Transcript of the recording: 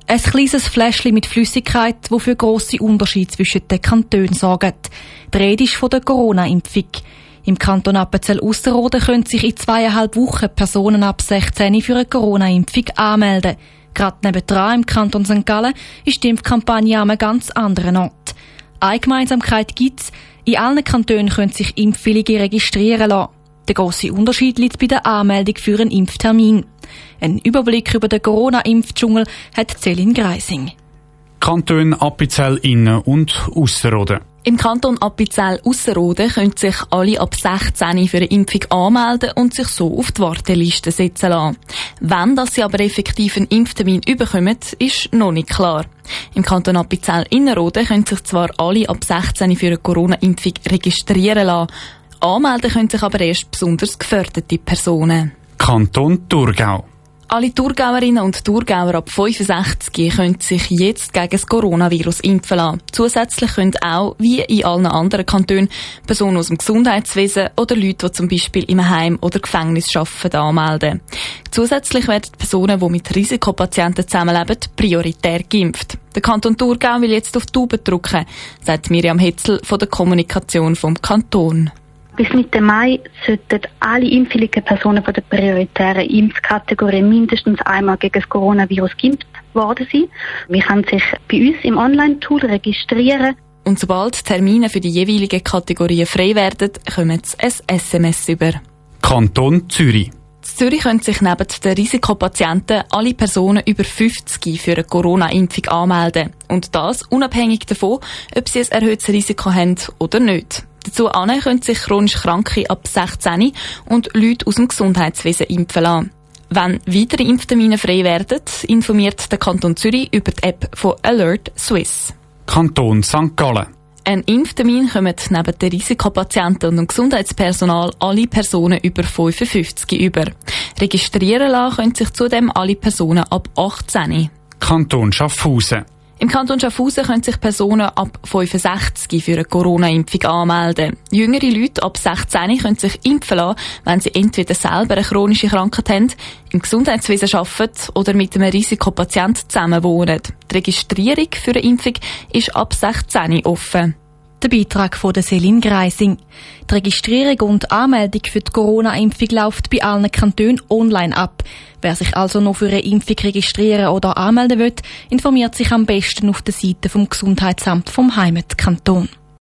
Ein kleines Fläschchen mit Flüssigkeit, das für grosse Unterschiede zwischen den Kantonen sorgt. Die Rede ist von der Corona-Impfung. Im Kanton Appenzell-Ausserrhoden können sich in 2,5 Wochen Personen ab 16 für eine Corona-Impfung anmelden. Gerade nebendran im Kanton St. Gallen ist die Impfkampagne an einem ganz anderen Ort. Eine Gemeinsamkeit gibt's: in allen Kantonen können sich Impfwillige registrieren lassen. Der grosse Unterschied liegt bei der Anmeldung für einen Impftermin. Ein Überblick über den Corona-Impfdschungel hat Céline Greising. Kanton Appenzell Innen- und Ausserrhoden. Im Kanton Appenzell-Ausserrhoden können sich alle ab 16 für eine Impfung anmelden und sich so auf die Warteliste setzen lassen. Wann sie aber effektiv einen Impftermin bekommen, ist noch nicht klar. Im Kanton Appenzell-Innerrhoden können sich zwar alle ab 16 für eine Corona-Impfung registrieren lassen, anmelden können sich aber erst besonders geförderte Personen. Kanton Thurgau. Alle Thurgauerinnen und Thurgauer ab 65 können sich jetzt gegen das Coronavirus impfen lassen. Zusätzlich können auch, wie in allen anderen Kantonen, Personen aus dem Gesundheitswesen oder Leute, die zum Beispiel im Heim oder Gefängnis arbeiten, anmelden. Zusätzlich werden die Personen, die mit Risikopatienten zusammenleben, prioritär geimpft. Der Kanton Thurgau will jetzt auf die Tube drücken, sagt Miriam Hetzel von der Kommunikation vom Kanton. Bis Mitte Mai sollten alle impfwilligen Personen von der prioritären Impfkategorie mindestens einmal gegen das Coronavirus geimpft worden sein. Man kann sich bei uns im Online-Tool registrieren. Und sobald Termine für die jeweiligen Kategorien frei werden, kommen sie ein SMS über. Kanton Zürich. In Zürich können sich neben den Risikopatienten alle Personen über 50 für eine Corona-Impfung anmelden. Und das unabhängig davon, ob sie ein erhöhtes Risiko haben oder nicht. Dazu können sich chronisch Kranke ab 16 und Leute aus dem Gesundheitswesen impfen lassen. Wenn weitere Impftermine frei werden, informiert der Kanton Zürich über die App von Alert Swiss. Kanton St. Gallen. Ein Impftermin kommen neben den Risikopatienten und dem Gesundheitspersonal alle Personen über 55 über. Registrieren lassen können sich zudem alle Personen ab 18. Kanton Schaffhausen. Im Kanton Schaffhausen können sich Personen ab 65 für eine Corona-Impfung anmelden. Jüngere Leute ab 16 können sich impfen lassen, wenn sie entweder selber eine chronische Krankheit haben, im Gesundheitswesen arbeiten oder mit einem Risikopatienten zusammenwohnen. Die Registrierung für eine Impfung ist ab 16 offen. Der Beitrag von der Céline Greising. Die Registrierung und Anmeldung für die Corona-Impfung läuft bei allen Kantonen online ab. Wer sich also noch für eine Impfung registrieren oder anmelden will, informiert sich am besten auf der Seite vom Gesundheitsamt vom Heimatkanton.